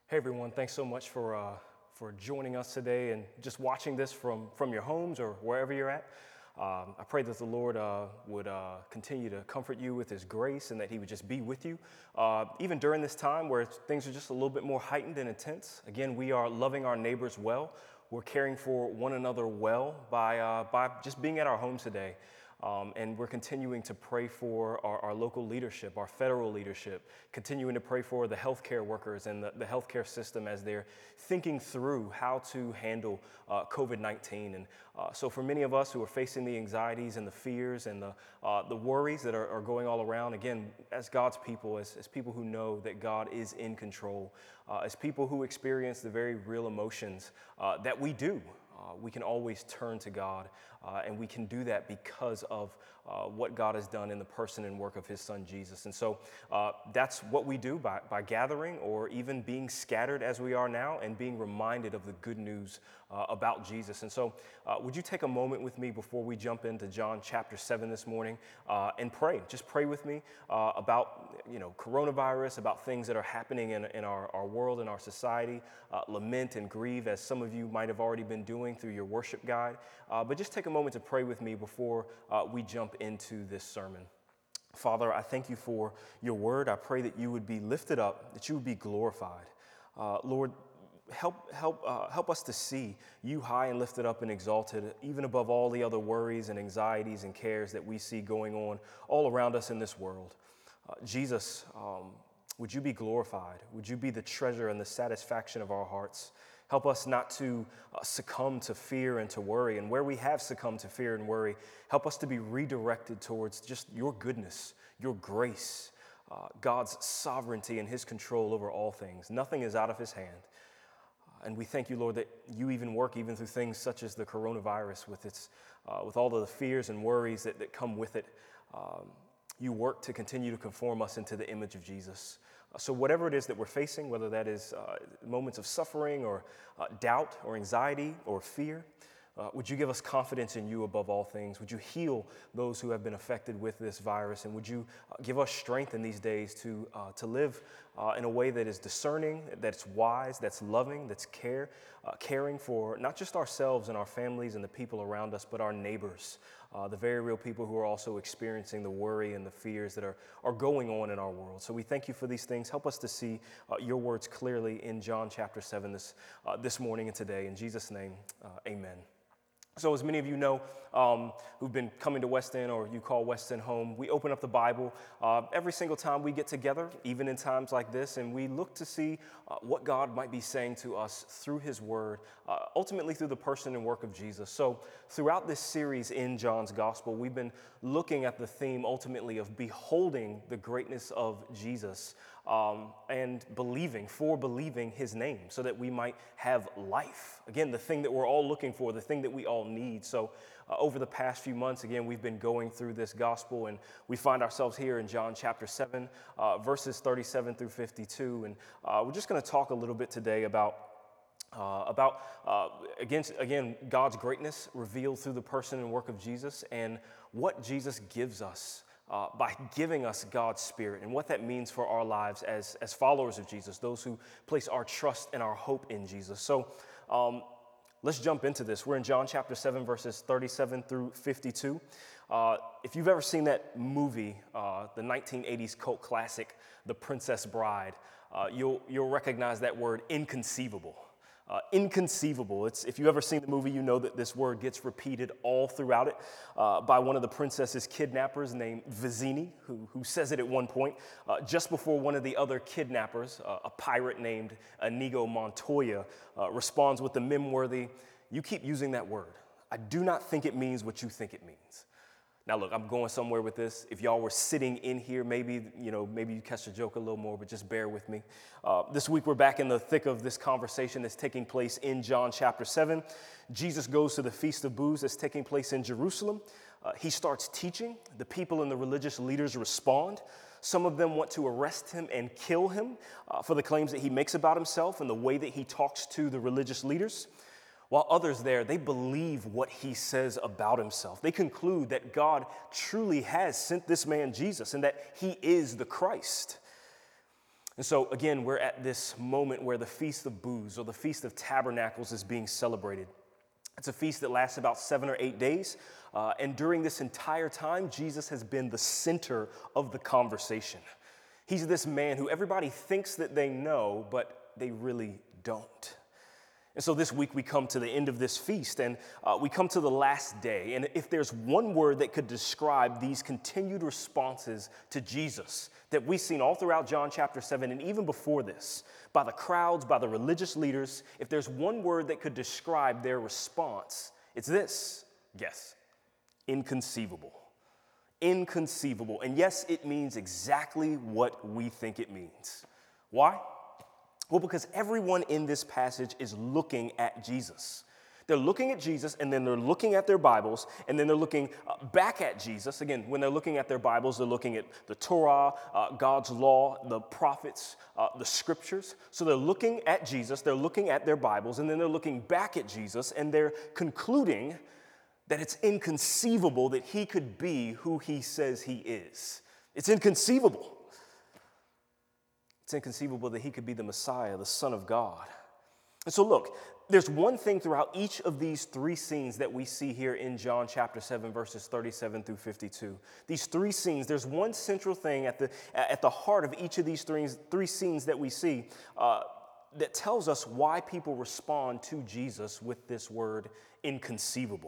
Hey everyone, thanks so much for joining us today and just watching this from your homes or wherever you're at. I pray that the Lord would continue to comfort you with His grace and that He would just be with you, even during this time where things are just a little bit more heightened and intense. Again, we are loving our neighbors well. We're caring for one another well by just being at our homes today. And we're continuing to pray for our local leadership, our federal leadership, continuing to pray for the healthcare workers and the healthcare system as they're thinking through how to handle COVID-19. And so for many of us who are facing the anxieties and the fears and the worries that are going all around, again, as God's people, as people who know that God is in control, as people who experience the very real emotions that we do, we can always turn to God, and we can do that because of what God has done in the person and work of His Son, Jesus. And so that's what we do by gathering or even being scattered as we are now and being reminded of the good news about Jesus. And so would you take a moment with me before we jump into John chapter 7 this morning and pray? Just pray with me about coronavirus, about things that are happening in our world and our society, lament and grieve as some of you might have already been doing through your worship guide. But just take a moment to pray with me before we jump into this sermon. Father, I thank you for your word. I pray that you would be lifted up, that you would be glorified. Lord, help us to see you high and lifted up and exalted, even above all the other worries and anxieties and cares that we see going on all around us in this world. Jesus, would you be glorified? Would you be the treasure and the satisfaction of our hearts? Help us not to succumb to fear and to worry. And where we have succumbed to fear and worry, help us to be redirected towards just your goodness, your grace, God's sovereignty and His control over all things. Nothing is out of His hand. And we thank you, Lord, that you even work even through things such as the coronavirus with all of the fears and worries that come with it. You work to continue to conform us into the image of Jesus. So whatever it is that we're facing, whether that is moments of suffering or doubt or anxiety or fear, would you give us confidence in you above all things? Would you heal those who have been affected with this virus? And would you give us strength in these days to live in a way that is discerning, that's wise, that's loving, that's caring for not just ourselves and our families and the people around us, but our neighbors, the very real people who are also experiencing the worry and the fears that are going on in our world. So we thank you for these things. Help us to see your words clearly in John chapter 7 this morning and today. In Jesus' name, amen. So as many of you know who've been coming to West End or you call West End home, we open up the Bible every single time we get together, even in times like this, and we look to see what God might be saying to us through His Word, ultimately through the person and work of Jesus. So throughout this series in John's Gospel, we've been looking at the theme ultimately of beholding the greatness of Jesus and believing His name so that we might have life. Again, the thing that we're all looking for, the thing that we all need. So over the past few months, again, we've been going through this gospel and we find ourselves here in John chapter 7, verses 37 through 52. And we're just going to talk a little bit today about God's greatness revealed through the person and work of Jesus and what Jesus gives us by giving us God's Spirit and what that means for our lives as followers of Jesus, those who place our trust and our hope in Jesus. So let's jump into this. We're in John chapter 7, verses 37 through 52. If you've ever seen that movie, the 1980s cult classic, The Princess Bride, you'll recognize that word inconceivable. Inconceivable. If you've ever seen the movie, you know that this word gets repeated all throughout it by one of the princess's kidnappers named Vizzini, who says it at one point, just before one of the other kidnappers, a pirate named Inigo Montoya, responds with the meme-worthy, "You keep using that word. I do not think it means what you think it means." Now, look, I'm going somewhere with this. If y'all were sitting in here, maybe you catch the joke a little more, but just bear with me. This week, we're back in the thick of this conversation that's taking place in John chapter 7. Jesus goes to the Feast of Booths that's taking place in Jerusalem. He starts teaching. The people and the religious leaders respond. Some of them want to arrest him and kill him for the claims that he makes about himself and the way that he talks to the religious leaders. While others there, they believe what he says about himself. They conclude that God truly has sent this man Jesus and that he is the Christ. And so, again, we're at this moment where the Feast of Booths, or the Feast of Tabernacles, is being celebrated. It's a feast that lasts about 7 or 8 days. And during this entire time, Jesus has been the center of the conversation. He's this man who everybody thinks that they know, but they really don't. And so this week we come to the end of this feast, and we come to the last day. And if there's one word that could describe these continued responses to Jesus that we've seen all throughout John chapter 7 and even before this, by the crowds, by the religious leaders, if there's one word that could describe their response, it's this. Guess. Inconceivable. Inconceivable. And yes, it means exactly what we think it means. Why? Well, because everyone in this passage is looking at Jesus. They're looking at Jesus, and then they're looking at their Bibles, and then they're looking back at Jesus. Again, when they're looking at their Bibles, they're looking at the Torah, God's law, the prophets, the scriptures. So they're looking at Jesus, they're looking at their Bibles, and then they're looking back at Jesus, and they're concluding that it's inconceivable that he could be who he says he is. It's inconceivable. It's inconceivable that he could be the Messiah, the Son of God. And so look, there's one thing throughout each of these three scenes that we see here in John chapter 7, verses 37 through 52. These three scenes, there's one central thing at the heart of each of these three scenes that we see that tells us why people respond to Jesus with this word inconceivable.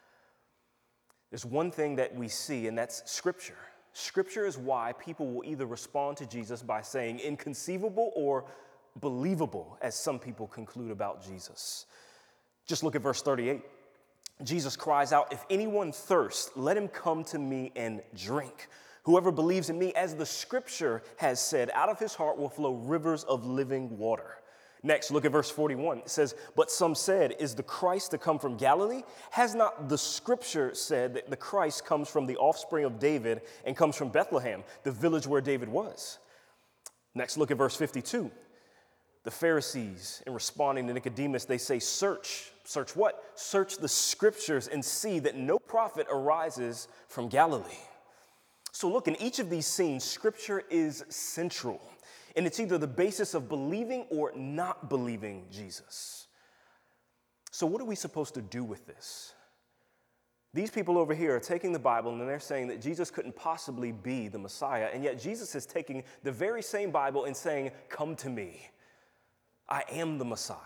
There's one thing that we see, and that's Scripture. Scripture is why people will either respond to Jesus by saying inconceivable or believable, as some people conclude about Jesus. Just look at verse 38. Jesus cries out, "If anyone thirsts, let him come to me and drink. Whoever believes in me, as the Scripture has said, out of his heart will flow rivers of living water." Next, look at verse 41. It says, "But some said, is the Christ to come from Galilee? Has not the Scripture said that the Christ comes from the offspring of David and comes from Bethlehem, the village where David was?" Next, look at verse 52. The Pharisees, in responding to Nicodemus, they say, "Search what? Search the Scriptures and see that no prophet arises from Galilee." So look, in each of these scenes, Scripture is central. And it's either the basis of believing or not believing Jesus. So what are we supposed to do with this? These people over here are taking the Bible and they're saying that Jesus couldn't possibly be the Messiah. And yet Jesus is taking the very same Bible and saying, "Come to me. I am the Messiah."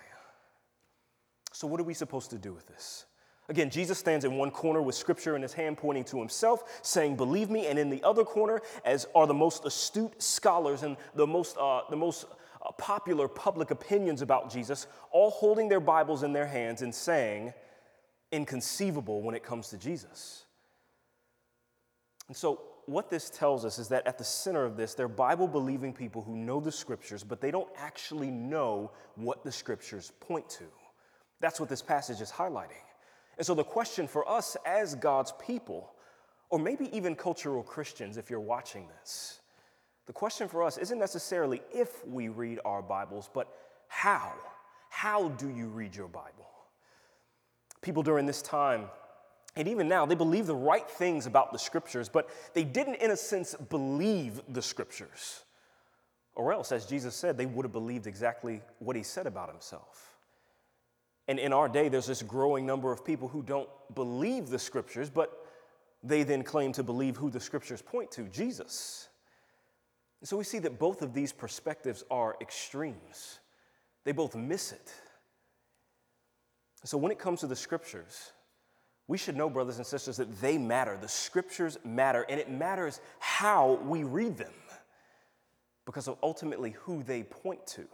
So what are we supposed to do with this? Again, Jesus stands in one corner with Scripture in his hand pointing to himself, saying, "Believe me," and in the other corner, as are the most astute scholars and the most popular public opinions about Jesus, all holding their Bibles in their hands and saying, inconceivable when it comes to Jesus. And so what this tells us is that at the center of this, they're Bible-believing people who know the Scriptures, but they don't actually know what the Scriptures point to. That's what this passage is highlighting. And so the question for us as God's people, or maybe even cultural Christians if you're watching this, the question for us isn't necessarily if we read our Bibles, but how. How do you read your Bible? People during this time, and even now, they believe the right things about the Scriptures, but they didn't, in a sense, believe the Scriptures. Or else, as Jesus said, they would have believed exactly what he said about himself. And in our day, there's this growing number of people who don't believe the Scriptures, but they then claim to believe who the Scriptures point to, Jesus. And so we see that both of these perspectives are extremes. They both miss it. So when it comes to the Scriptures, we should know, brothers and sisters, that they matter. The Scriptures matter, and it matters how we read them because of ultimately who they point to.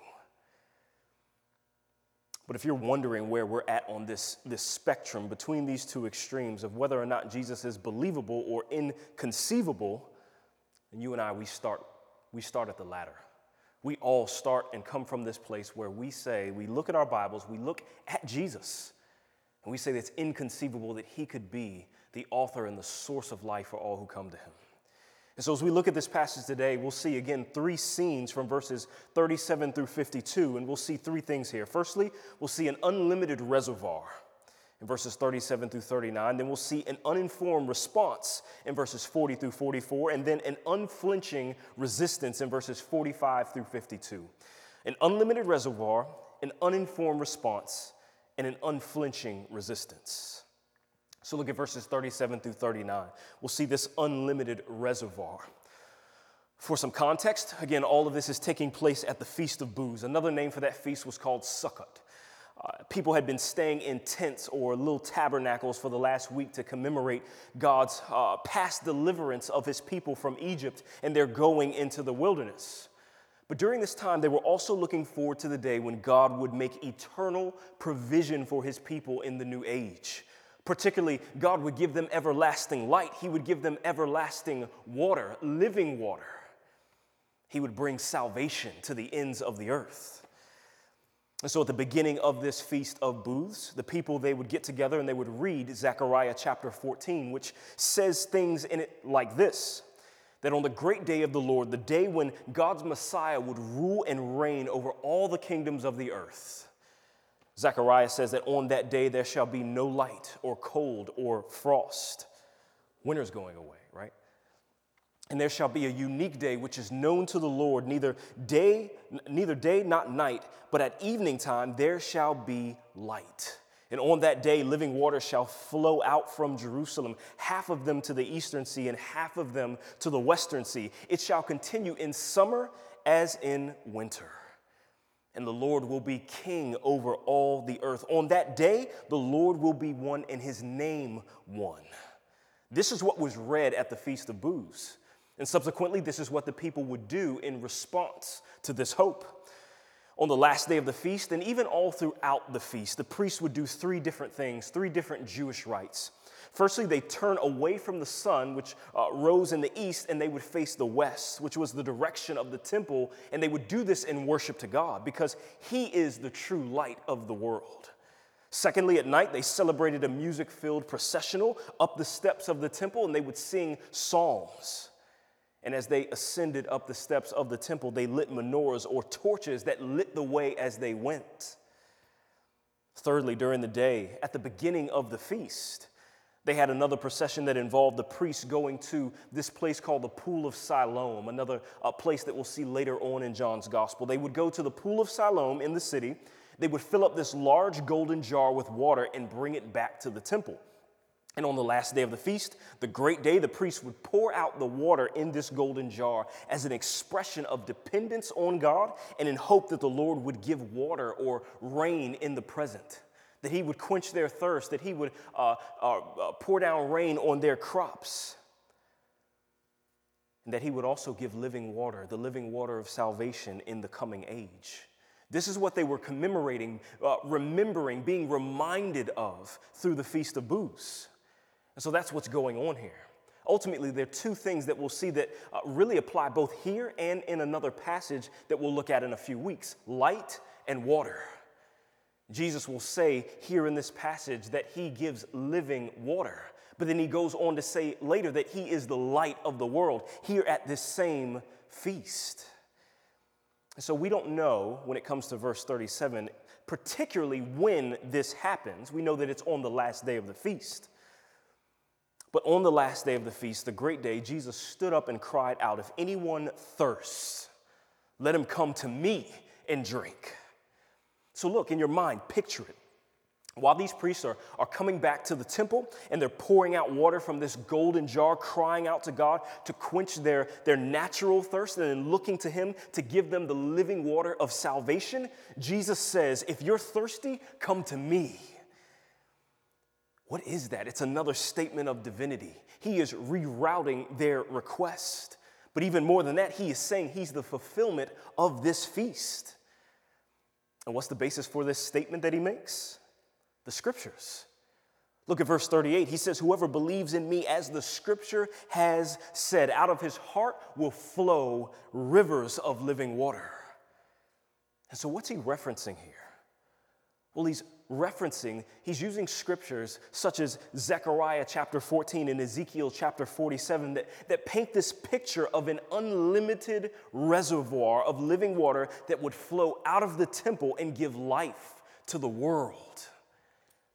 But if you're wondering where we're at on this spectrum between these two extremes of whether or not Jesus is believable or inconceivable, then you and I, we start at the latter. We all start and come from this place where we say, we look at our Bibles, we look at Jesus, and we say that it's inconceivable that he could be the author and the source of life for all who come to him. And so as we look at this passage today, we'll see again three scenes from verses 37 through 52, and we'll see three things here. Firstly, we'll see an unlimited reservoir. in verses 37 through 39. Then we'll see an uninformed response in verses 40 through 44, and then an unflinching resistance in verses 45 through 52. An unlimited reservoir, an uninformed response, and an unflinching resistance. So look at verses 37 through 39. We'll see this unlimited reservoir. For some context, again, all of this is taking place at the Feast of Booths. Another name for that feast was called Sukkot. People had been staying in tents or little tabernacles for the last week to commemorate God's past deliverance of his people from Egypt and their going into the wilderness. But during this time, they were also looking forward to the day when God would make eternal provision for his people in the new age. Particularly, God would give them everlasting light. He would give them everlasting water, living water. He would bring salvation to the ends of the earth. And so at the beginning of this Feast of Booths, the people, they would get together and they would read Zechariah chapter 14, which says things in it like this, that on the great day of the Lord, the day when God's Messiah would rule and reign over all the kingdoms of the earth, Zechariah says that on that day there shall be no light or cold or frost. Winter's going away, right? And there shall be a unique day which is known to the Lord, neither day, not night, but at evening time there shall be light. And on that day living water shall flow out from Jerusalem, half of them to the eastern sea and half of them to the western sea. It shall continue in summer as in winter. And the Lord will be king over all the earth. On that day, the Lord will be one and his name one. This is what was read at the Feast of Booths. And subsequently, this is what the people would do in response to this hope. On the last day of the feast, and even all throughout the feast, the priests would do three different things, three different Jewish rites. Firstly, they turn away from the sun, which rose in the east, and they would face the west, which was the direction of the temple, and they would do this in worship to God because he is the true light of the world. Secondly, at night, they celebrated a music-filled processional up the steps of the temple, and they would sing psalms. And as they ascended up the steps of the temple, they lit menorahs or torches that lit the way as they went. Thirdly, during the day, at the beginning of the feast, they had another procession that involved the priests going to this place called the Pool of Siloam, another place that we'll see later on in John's Gospel. They would go to the Pool of Siloam in the city. They would fill up this large golden jar with water and bring it back to the temple. And on the last day of the feast, the great day, the priest would pour out the water in this golden jar as an expression of dependence on God and in hope that the Lord would give water or rain in the present, that he would quench their thirst, that he would pour down rain on their crops, and that he would also give living water, the living water of salvation in the coming age. This is what they were commemorating, remembering, being reminded of through the Feast of Booths. And so that's what's going on here. Ultimately, there are two things that we'll see that really apply both here and in another passage that we'll look at in a few weeks: light and water. Jesus will say here in this passage that he gives living water, but then he goes on to say later that he is the light of the world here at this same feast. And so we don't know when it comes to verse 37, particularly when this happens. We know that it's on the last day of the feast. But on the last day of the feast, the great day, Jesus stood up and cried out, "If anyone thirsts, let him come to me and drink." So look, in your mind, picture it. While these priests are coming back to the temple and they're pouring out water from this golden jar, crying out to God to quench their natural thirst and then looking to him to give them the living water of salvation, Jesus says, "If you're thirsty, come to me." What is that? It's another statement of divinity. He is rerouting their request. But even more than that, he is saying he's the fulfillment of this feast. And what's the basis for this statement that he makes? The scriptures. Look at verse 38. He says, "Whoever believes in me, as the scripture has said, out of his heart will flow rivers of living water." And so what's he referencing here? Well, he's using scriptures such as Zechariah chapter 14 and Ezekiel chapter 47 that paint this picture of an unlimited reservoir of living water that would flow out of the temple and give life to the world.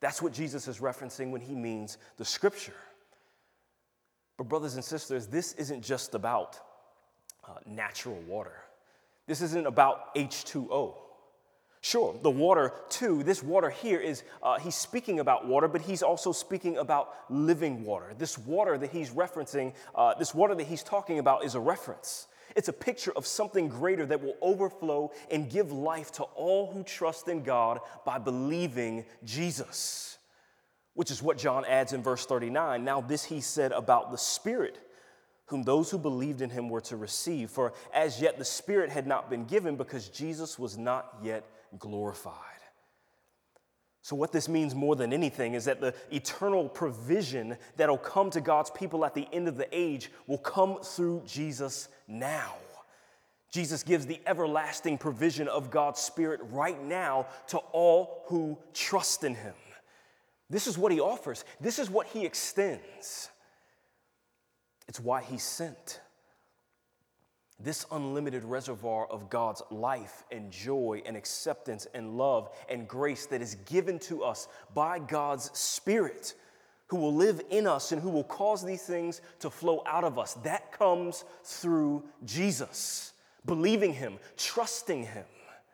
That's what Jesus is referencing when he means the Scripture. But brothers and sisters, this isn't just about natural water. This isn't about H2O. Sure, the water too, this water here is, he's speaking about water, but he's also speaking about living water. This water that he's referencing, this water that he's talking about is a reference. It's a picture of something greater that will overflow and give life to all who trust in God by believing Jesus, which is what John adds in verse 39. Now this he said about the Spirit, whom those who believed in him were to receive. For as yet the Spirit had not been given because Jesus was not yet glorified. So what this means more than anything is that the eternal provision that'll come to God's people at the end of the age will come through Jesus now. Jesus gives the everlasting provision of God's Spirit right now to all who trust in him. This is what he offers. This is what he extends. It's why he sent. This unlimited reservoir of God's life and joy and acceptance and love and grace that is given to us by God's Spirit, who will live in us and who will cause these things to flow out of us. That comes through Jesus, believing him, trusting him.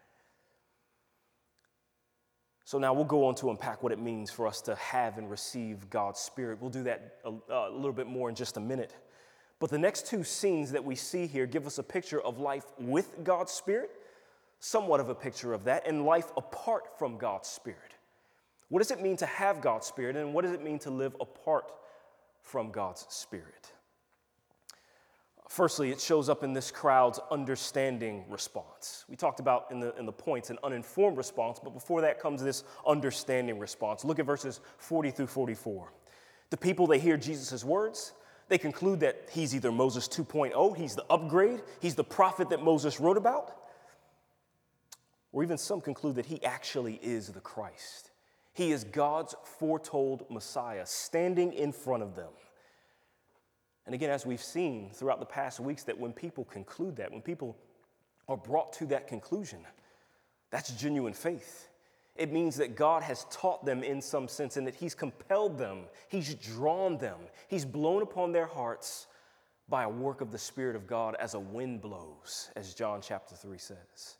So now we'll go on to unpack what it means for us to have and receive God's Spirit. We'll do that a little bit more in just a minute. But the next two scenes that we see here give us a picture of life with God's Spirit, somewhat of a picture of that, and life apart from God's Spirit. What does it mean to have God's Spirit, and what does it mean to live apart from God's Spirit? Firstly, it shows up in this crowd's understanding response. We talked about in the points an uninformed response, but before that comes this understanding response. Look at verses 40 through 44. The people, they hear Jesus' words. They conclude that he's either Moses 2.0, he's the upgrade, he's the prophet that Moses wrote about, or even some conclude that he actually is the Christ. He is God's foretold Messiah standing in front of them. And again, as we've seen throughout the past weeks, that when people conclude that, when people are brought to that conclusion, that's genuine faith. It means that God has taught them in some sense and that he's compelled them, he's drawn them, he's blown upon their hearts by a work of the Spirit of God as a wind blows, as John chapter 3 says.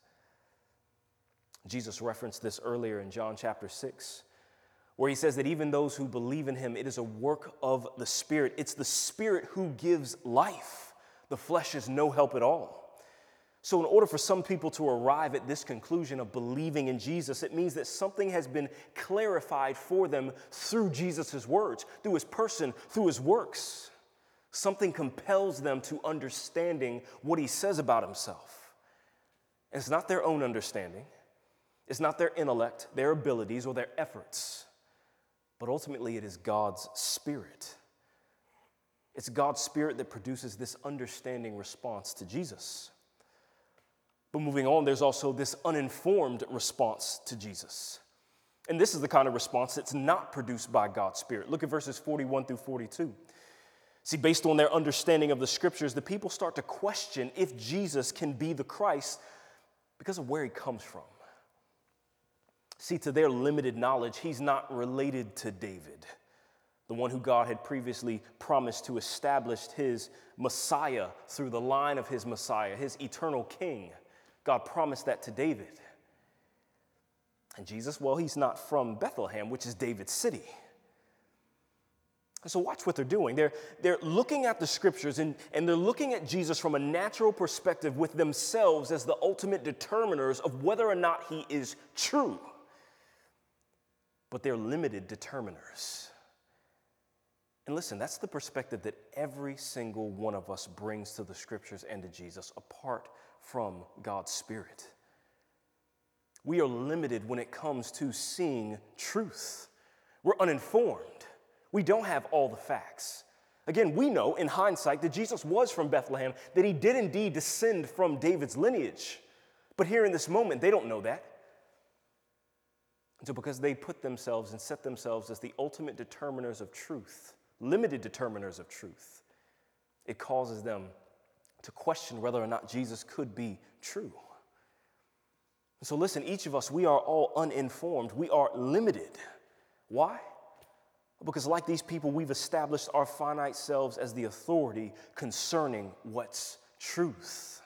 Jesus referenced this earlier in John chapter 6, where he says that even those who believe in him, it is a work of the Spirit. It's the Spirit who gives life. The flesh is no help at all. So in order for some people to arrive at this conclusion of believing in Jesus, it means that something has been clarified for them through Jesus' words, through his person, through his works. Something compels them to understanding what he says about himself. And it's not their own understanding. It's not their intellect, their abilities, or their efforts. But ultimately, it is God's Spirit. It's God's Spirit that produces this understanding response to Jesus. But moving on, there's also this uninformed response to Jesus. And this is the kind of response that's not produced by God's Spirit. Look at verses 41 through 42. See, based on their understanding of the Scriptures, the people start to question if Jesus can be the Christ because of where he comes from. See, to their limited knowledge, he's not related to David, the one who God had previously promised to establish his Messiah through the line of his Messiah, his eternal king. God promised that to David. And Jesus, well, he's not from Bethlehem, which is David's city. So watch what they're doing. They're looking at the Scriptures and they're looking at Jesus from a natural perspective with themselves as the ultimate determiners of whether or not he is true. But they're limited determiners. And listen, that's the perspective that every single one of us brings to the Scriptures and to Jesus apart from God's Spirit. We are limited when it comes to seeing truth. We're uninformed. We don't have all the facts. Again, we know in hindsight that Jesus was from Bethlehem, that he did indeed descend from David's lineage. But here in this moment, they don't know that. And so because they put themselves and set themselves as the ultimate determiners of truth, limited determiners of truth, it causes them to question whether or not Jesus could be true. So listen, each of us, we are all uninformed. We are limited. Why? Because like these people, we've established our finite selves as the authority concerning what's truth.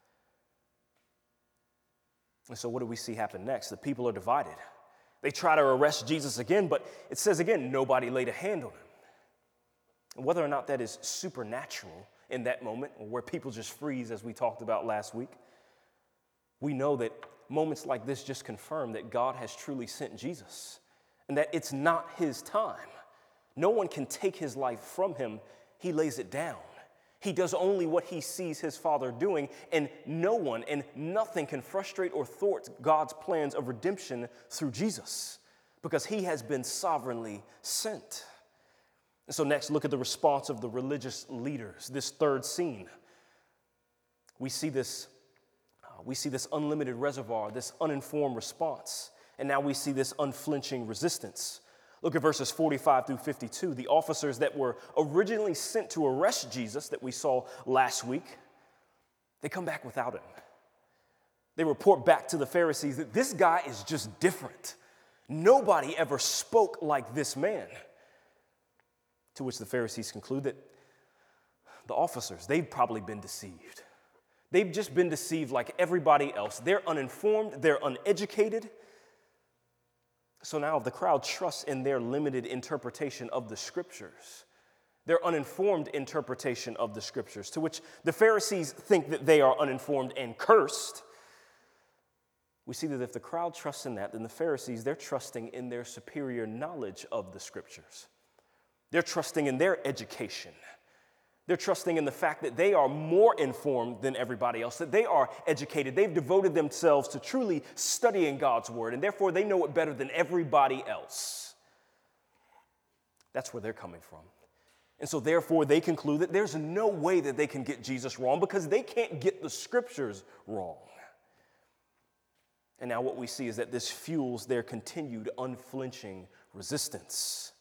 And so what do we see happen next? The people are divided. They try to arrest Jesus again, but it says again, nobody laid a hand on him. And whether or not that is supernatural in that moment, or where people just freeze, as we talked about last week, we know that moments like this just confirm that God has truly sent Jesus and that it's not his time. No one can take his life from him. He lays it down. He does only what he sees his Father doing, and no one and nothing can frustrate or thwart God's plans of redemption through Jesus, because he has been sovereignly sent. And so next, look at the response of the religious leaders, this third scene. We see this unlimited reservoir, this uninformed response, and now we see this unflinching resistance. Look at verses 45 through 52. The officers that were originally sent to arrest Jesus that we saw last week, they come back without him. They report back to the Pharisees that this guy is just different. Nobody ever spoke like this man. To which the Pharisees conclude that the officers, they've probably been deceived. They've just been deceived like everybody else. They're uninformed, they're uneducated. So now if the crowd trusts in their limited interpretation of the scriptures, their uninformed interpretation of the scriptures, to which the Pharisees think that they are uninformed and cursed, we see that if the crowd trusts in that, then the Pharisees, they're trusting in their superior knowledge of the scriptures. They're trusting in their education. They're trusting in the fact that they are more informed than everybody else, that they are educated. They've devoted themselves to truly studying God's word, and therefore they know it better than everybody else. That's where they're coming from. And so therefore they conclude that there's no way that they can get Jesus wrong because they can't get the scriptures wrong. And now what we see is that this fuels their continued unflinching resistance.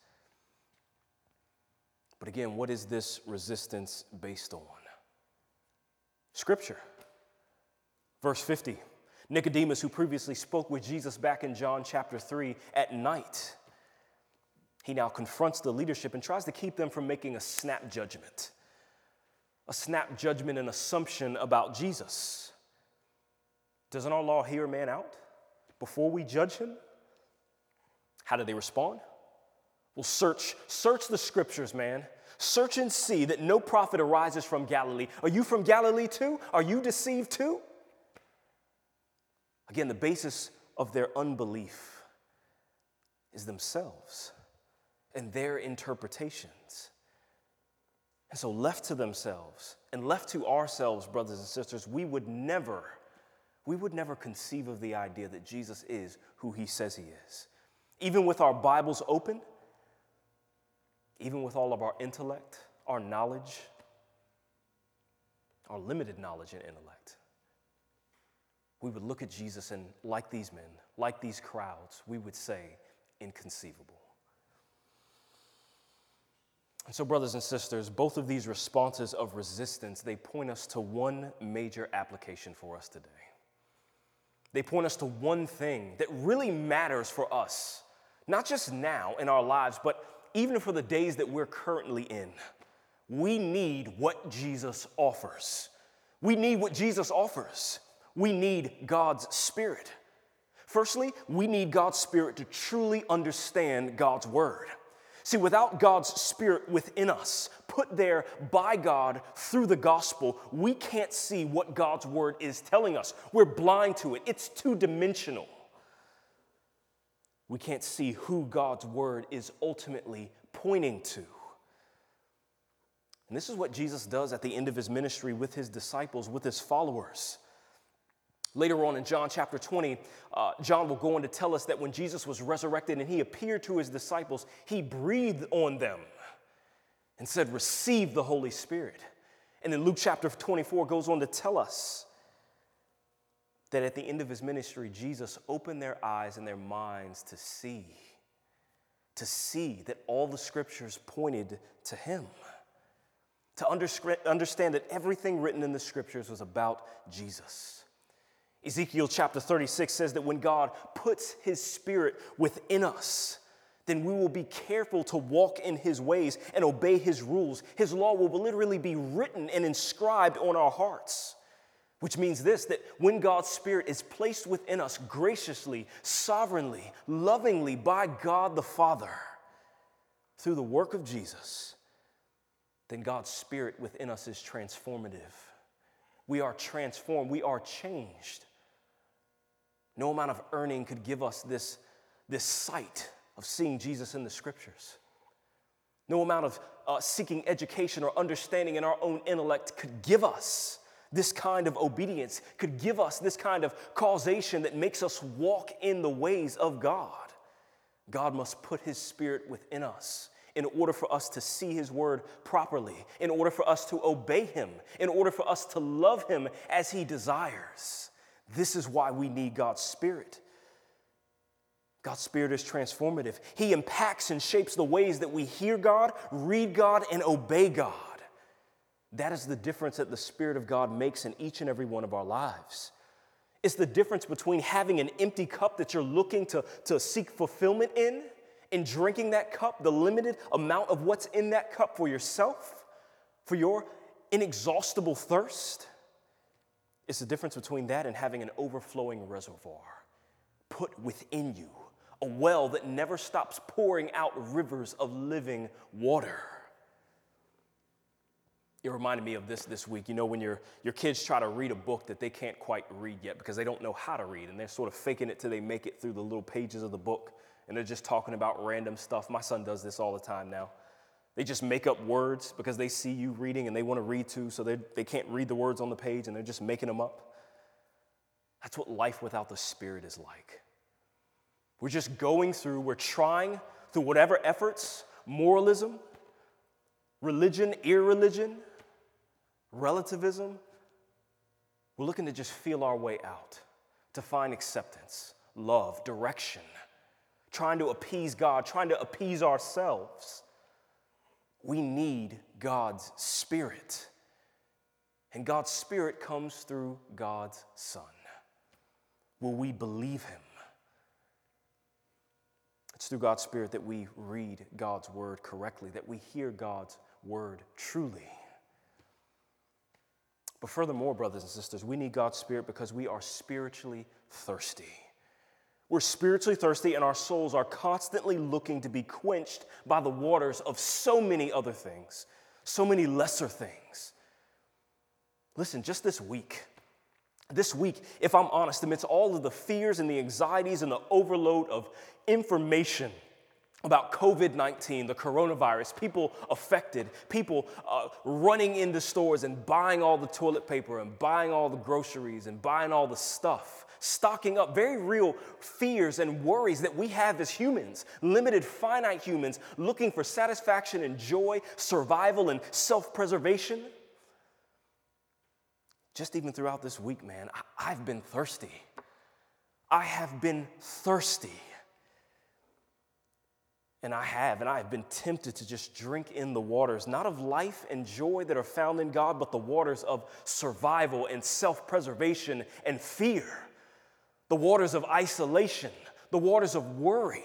But again, what is this resistance based on? Scripture. Verse 50, Nicodemus, who previously spoke with Jesus back in John chapter 3 at night, he now confronts the leadership and tries to keep them from making a snap judgment and assumption about Jesus. Doesn't our law hear a man out before we judge him? How do they respond? Well, search the scriptures, man. Search and see that no prophet arises from Galilee. Are you from Galilee too? Are you deceived too? Again, the basis of their unbelief is themselves and their interpretations. And so left to themselves and left to ourselves, brothers and sisters, we would never conceive of the idea that Jesus is who he says he is. Even with our Bibles open, even with all of our intellect, our knowledge, our limited knowledge and intellect, we would look at Jesus and, like these men, like these crowds, we would say, inconceivable. And so, brothers and sisters, both of these responses of resistance, they point us to one major application for us today. They point us to one thing that really matters for us, not just now in our lives, but even for the days that we're currently in. We need what Jesus offers. We need what Jesus offers. We need God's Spirit. Firstly, we need God's Spirit to truly understand God's word. See, without God's Spirit within us, put there by God through the gospel, we can't see what God's word is telling us. We're blind to it. It's two-dimensional. We can't see who God's word is ultimately pointing to. And this is what Jesus does at the end of his ministry with his disciples, with his followers. Later on in John chapter 20, John will go on to tell us that when Jesus was resurrected and he appeared to his disciples, he breathed on them and said, "Receive the Holy Spirit." And then Luke chapter 24 goes on to tell us that at the end of his ministry, Jesus opened their eyes and their minds to see that all the scriptures pointed to him, to understand that everything written in the scriptures was about Jesus. Ezekiel chapter 36 says that when God puts his Spirit within us, then we will be careful to walk in his ways and obey his rules. His law will literally be written and inscribed on our hearts, which means this, that when God's Spirit is placed within us graciously, sovereignly, lovingly by God the Father through the work of Jesus, then God's Spirit within us is transformative. We are transformed. We are changed. No amount of earning could give us this sight of seeing Jesus in the Scriptures. No amount of seeking education or understanding in our own intellect could give us this kind of obedience, could give us this kind of causation that makes us walk in the ways of God. God must put his Spirit within us in order for us to see his word properly, in order for us to obey him, in order for us to love him as he desires. This is why we need God's Spirit. God's Spirit is transformative. He impacts and shapes the ways that we hear God, read God, and obey God. That is the difference that the Spirit of God makes in each and every one of our lives. It's the difference between having an empty cup that you're looking to seek fulfillment in, and drinking that cup, the limited amount of what's in that cup for yourself, for your inexhaustible thirst. It's the difference between that and having an overflowing reservoir put within you, a well that never stops pouring out rivers of living water. It reminded me of this week. You know, when your kids try to read a book that they can't quite read yet because they don't know how to read, and they're sort of faking it till they make it through the little pages of the book, and they're just talking about random stuff. My son does this all the time now. They just make up words because they see you reading and they want to read too, so they can't read the words on the page and they're just making them up. That's what life without the Spirit is like. We're just going through, we're trying through whatever efforts, moralism, religion, irreligion, relativism. We're looking to just feel our way out, to find acceptance, love, direction, trying to appease God, trying to appease ourselves. We need God's Spirit. And God's Spirit comes through God's Son. Will we believe him? It's through God's Spirit that we read God's word correctly, that we hear God's word truly. But furthermore, brothers and sisters, we need God's Spirit because we are spiritually thirsty. We're spiritually thirsty, and our souls are constantly looking to be quenched by the waters of so many other things, so many lesser things. Listen, just this week, if I'm honest, amidst all of the fears and the anxieties and the overload of information about COVID-19, the coronavirus, people affected, people running into stores and buying all the toilet paper and buying all the groceries and buying all the stuff, stocking up, very real fears and worries that we have as humans, limited, finite humans, looking for satisfaction and joy, survival and self-preservation. Just even throughout this week, man, I've been thirsty. I have been thirsty. And I have been tempted to just drink in the waters, not of life and joy that are found in God, but the waters of survival and self-preservation and fear, the waters of isolation, the waters of worry.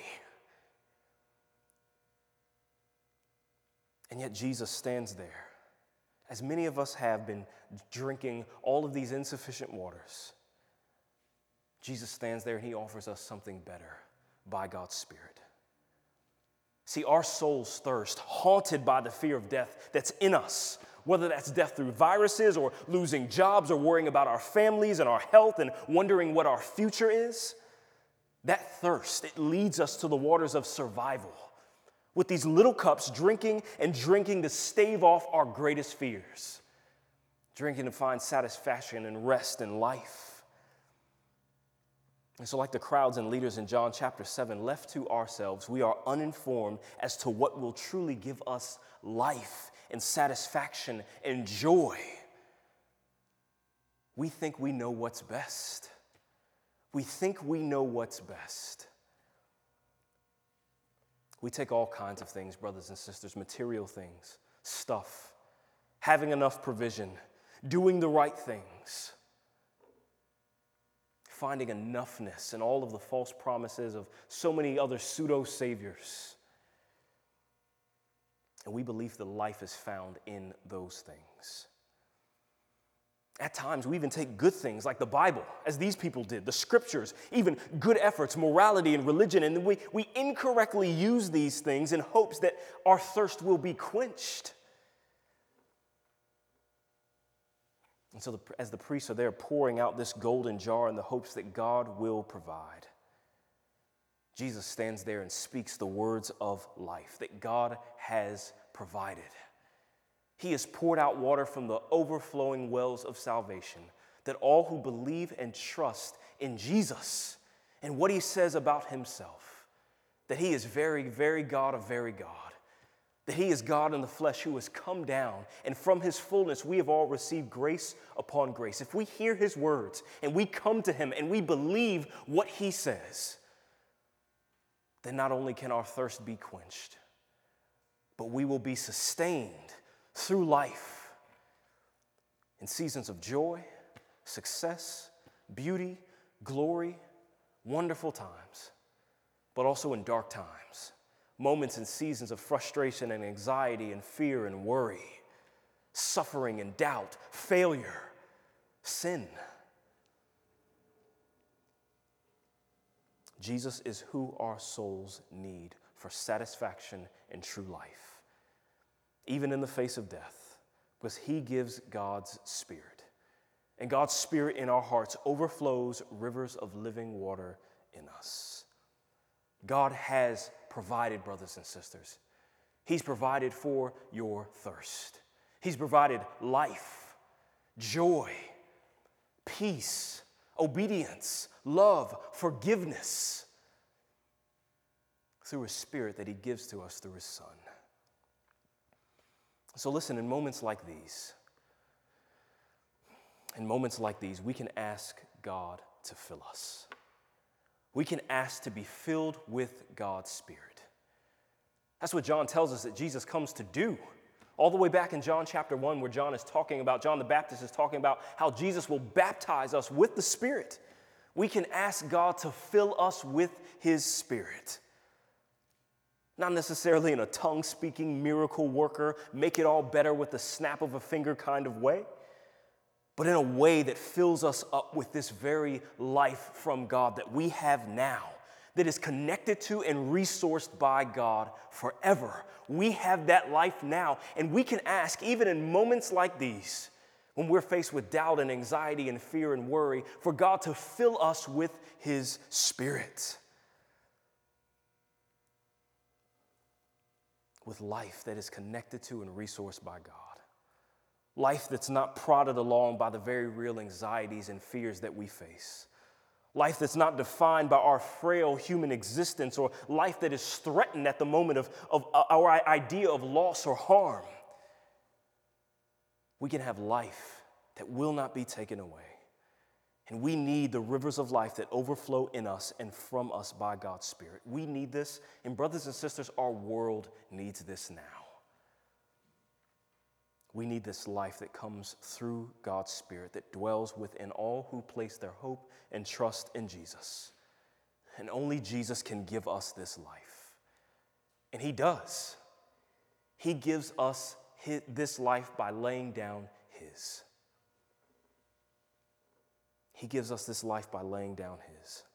And yet Jesus stands there, as many of us have been drinking all of these insufficient waters. Jesus stands there and he offers us something better by God's Spirit. See, our souls thirst, haunted by the fear of death that's in us, whether that's death through viruses or losing jobs or worrying about our families and our health and wondering what our future is. That thirst, it leads us to the waters of survival, with these little cups drinking and drinking to stave off our greatest fears, drinking to find satisfaction and rest in life. And so like the crowds and leaders in John chapter 7, left to ourselves, we are uninformed as to what will truly give us life and satisfaction and joy. We think we know what's best. We think we know what's best. We take all kinds of things, brothers and sisters, material things, stuff, having enough provision, doing the right things, finding enoughness in all of the false promises of so many other pseudo-saviors. And we believe the life is found in those things. At times, we even take good things like the Bible, as these people did, the scriptures, even good efforts, morality, and religion, and we incorrectly use these things in hopes that our thirst will be quenched. And so as the priests are there pouring out this golden jar in the hopes that God will provide, Jesus stands there and speaks the words of life that God has provided. He has poured out water from the overflowing wells of salvation, that all who believe and trust in Jesus and what he says about himself, that he is very, very God of very God, that he is God in the flesh who has come down, and from his fullness we have all received grace upon grace. If we hear his words and we come to him and we believe what he says, then not only can our thirst be quenched, but we will be sustained through life in seasons of joy, success, beauty, glory, wonderful times, but also in dark times, moments and seasons of frustration and anxiety and fear and worry, suffering and doubt, failure, sin. Jesus is who our souls need for satisfaction and true life, even in the face of death, because he gives God's Spirit. And God's Spirit in our hearts overflows rivers of living water in us. God has provided, brothers and sisters. He's provided for your thirst. He's provided life, joy, peace, obedience, love, forgiveness through his Spirit that he gives to us through his Son. So listen, in moments like these, we can ask God to fill us. We can ask to be filled with God's Spirit. That's what John tells us that Jesus comes to do. All the way back in John chapter 1, where John the Baptist is talking about how Jesus will baptize us with the Spirit. We can ask God to fill us with his Spirit. Not necessarily in a tongue-speaking miracle worker, make it all better with the snap of a finger kind of way, but in a way that fills us up with this very life from God that we have now, that is connected to and resourced by God forever. We have that life now, and we can ask, even in moments like these, when we're faced with doubt and anxiety and fear and worry, for God to fill us with his Spirit. With life that is connected to and resourced by God. Life that's not prodded along by the very real anxieties and fears that we face. Life that's not defined by our frail human existence, or life that is threatened at the moment of our idea of loss or harm. We can have life that will not be taken away. And we need the rivers of life that overflow in us and from us by God's Spirit. We need this, and brothers and sisters, our world needs this now. We need this life that comes through God's Spirit that dwells within all who place their hope and trust in Jesus. And only Jesus can give us this life. And he does. He gives us this life by laying down his. He gives us this life by laying down his.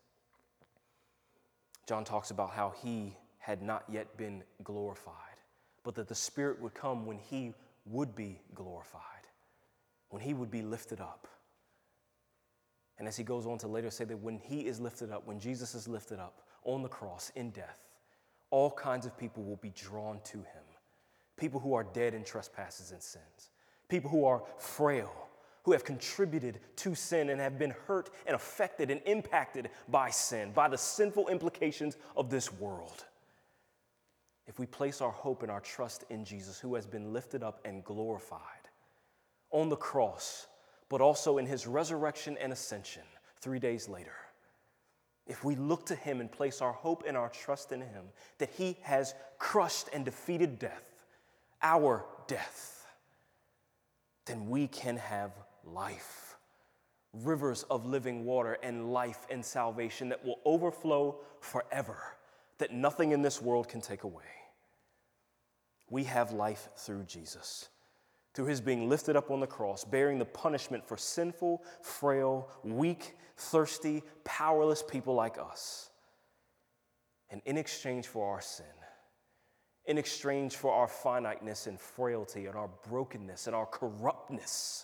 John talks about how he had not yet been glorified, but that the Spirit would come when he would be glorified, when he would be lifted up. And as he goes on to later say that when he is lifted up, when Jesus is lifted up on the cross in death, all kinds of people will be drawn to him. People who are dead in trespasses and sins. People who are frail, who have contributed to sin and have been hurt and affected and impacted by sin, by the sinful implications of this world. If we place our hope and our trust in Jesus, who has been lifted up and glorified on the cross, but also in his resurrection and ascension 3 days later, if we look to him and place our hope and our trust in him, that he has crushed and defeated death, our death, then we can have life, rivers of living water and life and salvation that will overflow forever, that nothing in this world can take away. We have life through Jesus, through his being lifted up on the cross, bearing the punishment for sinful, frail, weak, thirsty, powerless people like us. And in exchange for our sin, in exchange for our finiteness and frailty and our brokenness and our corruptness,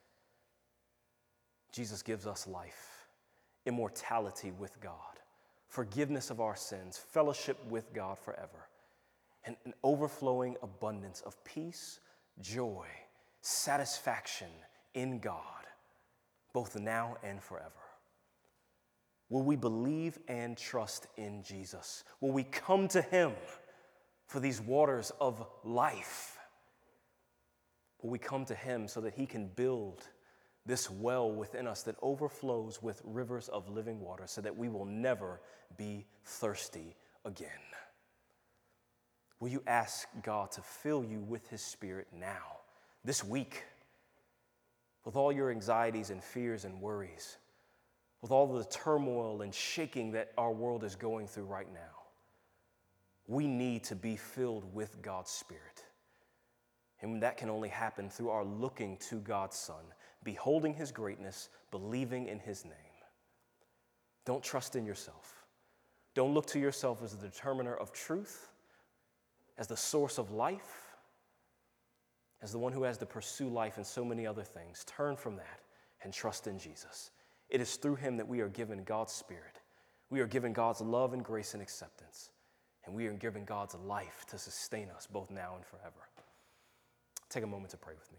Jesus gives us life, immortality with God, forgiveness of our sins, fellowship with God forever, and an overflowing abundance of peace, joy, satisfaction in God, both now and forever. Will we believe and trust in Jesus? Will we come to him for these waters of life? Will we come to him so that he can build this well within us that overflows with rivers of living water so that we will never be thirsty again? Will you ask God to fill you with his Spirit now, this week, with all your anxieties and fears and worries, with all the turmoil and shaking that our world is going through right now? We need to be filled with God's Spirit. And that can only happen through our looking to God's Son, beholding his greatness, believing in his name. Don't trust in yourself. Don't look to yourself as the determiner of truth, as the source of life, as the one who has to pursue life and so many other things. Turn from that and trust in Jesus. It is through him that we are given God's Spirit. We are given God's love and grace and acceptance. And we are given God's life to sustain us both now and forever. Take a moment to pray with me.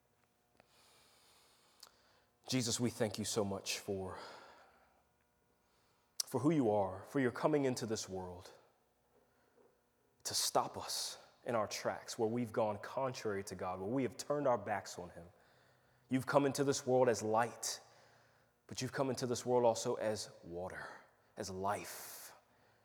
Jesus, we thank you so much for who you are, for your coming into this world to stop us in our tracks where we've gone contrary to God, where we have turned our backs on him. You've come into this world as light, but you've come into this world also as water, as life.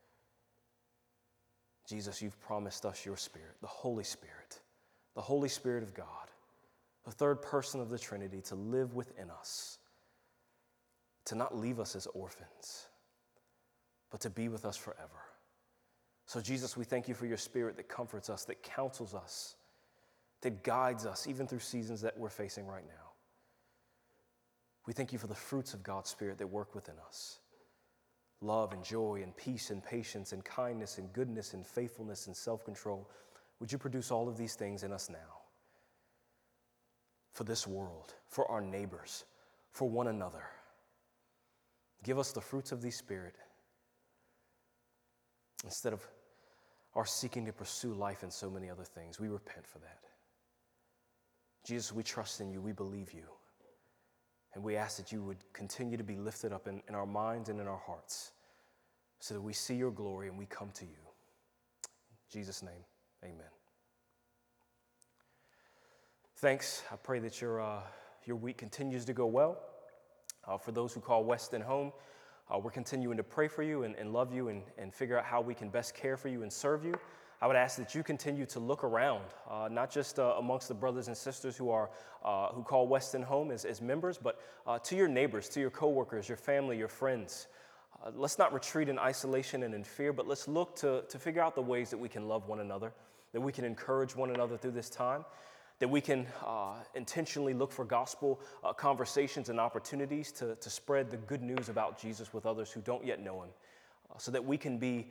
Jesus, you've promised us your Spirit, the Holy Spirit of God, the third person of the Trinity, to live within us, to not leave us as orphans, but to be with us forever. So Jesus, we thank you for your Spirit that comforts us, that counsels us, that guides us even through seasons that we're facing right now. We thank you for the fruits of God's Spirit that work within us. Love and joy and peace and patience and kindness and goodness and faithfulness and self-control. Would you produce all of these things in us now? For this world, for our neighbors, for one another. Give us the fruits of the Spirit instead of our seeking to pursue life and so many other things. We repent for that. Jesus, we trust in you. We believe you. And we ask that you would continue to be lifted up in our minds and in our hearts so that we see your glory and we come to you. In Jesus' name, amen. Thanks. I pray that your week continues to go well. For those who call Weston home, we're continuing to pray for you and love you and figure out how we can best care for you and serve you. I would ask that you continue to look around, not just amongst the brothers and sisters who call Weston home as members, but to your neighbors, to your coworkers, your family, your friends. Let's not retreat in isolation and in fear, but let's look to figure out the ways that we can love one another, that we can encourage one another through this time, that we can intentionally look for gospel conversations and opportunities to spread the good news about Jesus with others who don't yet know him, so that we can be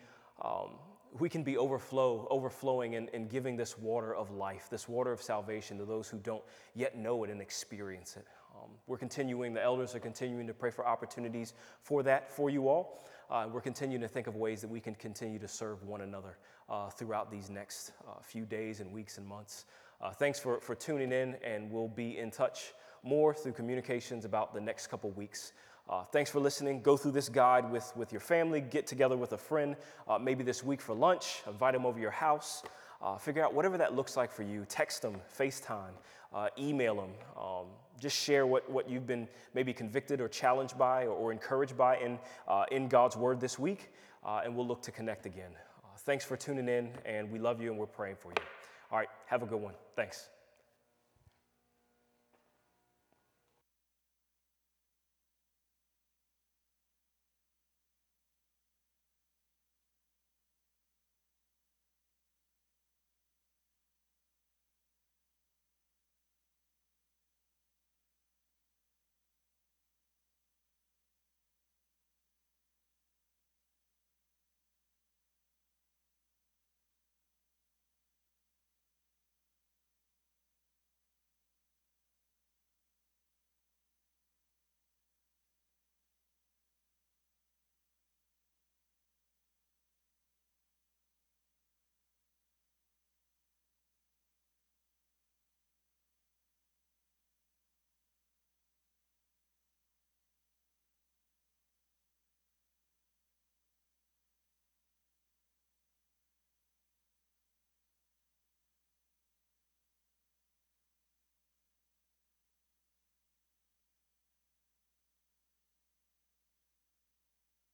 overflowing and giving this water of life, this water of salvation to those who don't yet know it and experience it. The elders are continuing to pray for opportunities for that, for you all. We're continuing to think of ways that we can continue to serve one another throughout these next few days and weeks and months. Thanks for tuning in, and we'll be in touch more through communications about the next couple weeks. Thanks for listening. Go through this guide with your family. Get together with a friend maybe this week for lunch. Invite them over your house. Figure out whatever that looks like for you. Text them, FaceTime, email them. Just share what you've been maybe convicted or challenged by or encouraged by in God's Word this week, and we'll look to connect again. Thanks for tuning in, and we love you, and we're praying for you. All right, have a good one. Thanks.